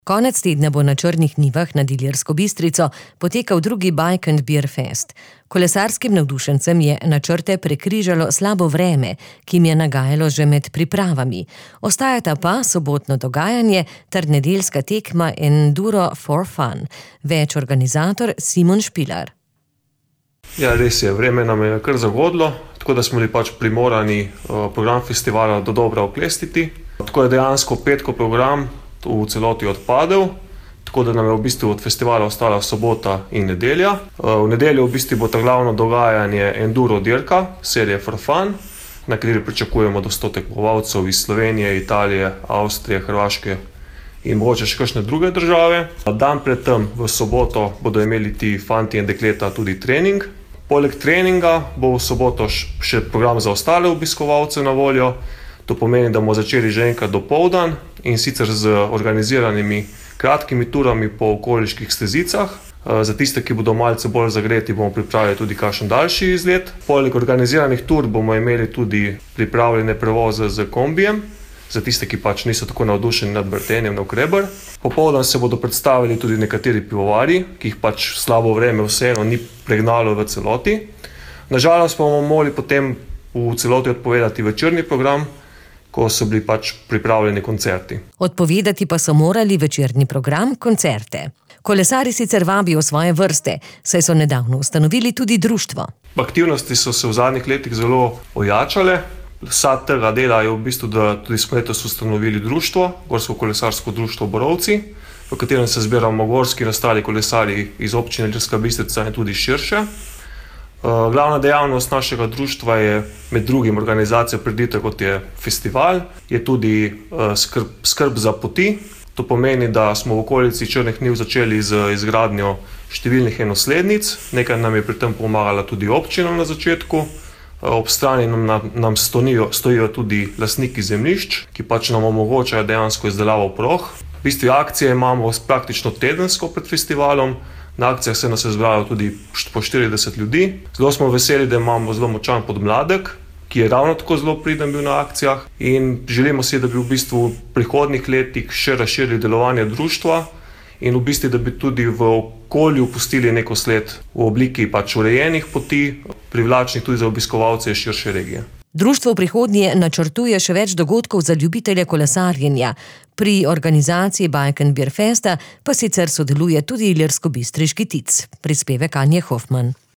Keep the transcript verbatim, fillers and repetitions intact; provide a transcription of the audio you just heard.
Konec tedna bo na Črnih nivah nad Ilirsko Bistrico potekal drugi Bike and Beer Fest. Kolesarskim navdušencem je načrte prekrižalo slabo vreme, ki jim je nagajalo že med pripravami. Ostajata pa sobotno dogajanje ter nedeljska tekma Enduro for Fun. Več organizator Simon Špilar. Ja, res je, vreme nam je kar zagodlo, tako da smo bili pač primorani program festivala dodobra oklestiti. Tako je dejansko petko program v celoti odpadel, tako da nam je v bistvu od festivala ostala sobota in nedelja. V nedeljo v bistvu bo ta glavno dogajanje Enduro dirka, serije For Fun, na kateri pričakujemo do sto tekmovalcev iz Slovenije, Italije, Avstrije, Hrvaške in mogoče še kakšne druge države. Dan pred tem v soboto bodo imeli ti fanti in dekleta tudi trening. Poleg treninga bo v soboto še program za ostale obiskovalce na voljo. To pomeni, da bomo začeli že enkrat dopoldan in sicer z organiziranimi kratkimi turami po okoliških stezicah. Za tiste, ki bodo malce bolj zagreti, bomo pripravili tudi kakšen daljši izlet. Poleg organiziranih tur bomo imeli tudi pripravljene prevoze z kombijem, za tiste, ki pač niso tako navdušeni nad vrtenjem navkreber. Popoldan se bodo predstavili tudi nekateri pivovarji, ki jih pač slabo vreme vseeno ni pregnalo v celoti. Nažalost pa bomo morali potem v celoti odpovedati večerni program, ko so bili pač pripravljeni koncerti. Odpovedati pa so morali večerni program, koncerte. Kolesarji sicer vabijo svoje vrste, saj so nedavno ustanovili tudi društvo. Aktivnosti so se v zadnjih letih zelo ojačale. Sad tega dela je v bistvu, da tudi smo letos ustanovili društvo, Gorsko kolesarsko društvo Borovci, v katerem se zbiramo gorski in ostali kolesarji iz občine Ilirska Bistrica in tudi širše. Glavna dejavnost našega društva je med drugim organizacija prireditev, kot je festival, je tudi skrb, skrb za poti. To pomeni, da smo v okolici Črnih niv začeli z izgradnjo številnih enoslednic. Nekaj nam je pri tem pomagala tudi občina na začetku. Ob strani nam, nam stojijo, stojijo tudi lastniki zemljišč, ki pač nam omogočajo dejansko izdelavo proh. V bistvu akcije imamo praktično tedensko pred festivalom. Na akcijah se nas je zbralo tudi po štirideset ljudi. Zelo smo veseli, da imamo zelo močan podmladek, ki je ravno tako zelo priden bil na akcijah, in želimo si, da bi v bistvu v prihodnjih letih še razširili delovanje društva in v bistvu, da bi tudi v okolju pustili neko sled v obliki pač urejenih poti, privlačnih tudi za obiskovalce širše regije. Društvo v prihodnje načrtuje še več dogodkov za ljubitelje kolesarjenja. Pri organizaciji Bike and Beer Festa pa sicer sodeluje tudi ilirskobistriški Tic. Prispevek Anje Hofman.